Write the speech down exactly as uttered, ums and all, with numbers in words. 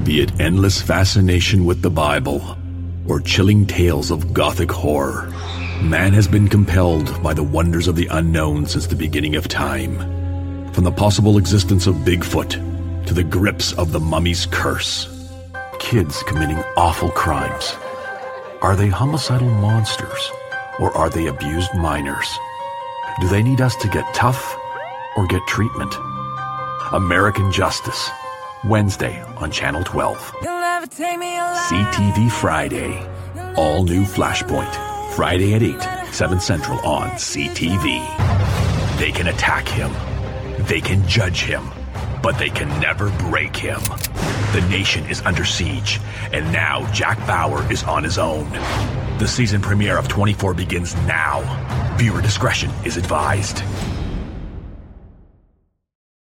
Be it endless fascination with the Bible or chilling tales of gothic horror, man has been compelled by the wonders of the unknown since the beginning of time. From the possible existence of Bigfoot to the grips of the mummy's curse. Kids committing awful crimes. Are they homicidal monsters or are they abused minors? Do they need us to get tough or get treatment? American Justice, Wednesday on Channel twelve. C T V Friday, all new Flashpoint, Friday at eight, seven Central on C T V. They can attack him, they can judge him, but they can never break him. The nation is under siege, and now Jack Bauer is on his own. The season premiere of twenty-four begins now. Viewer discretion is advised.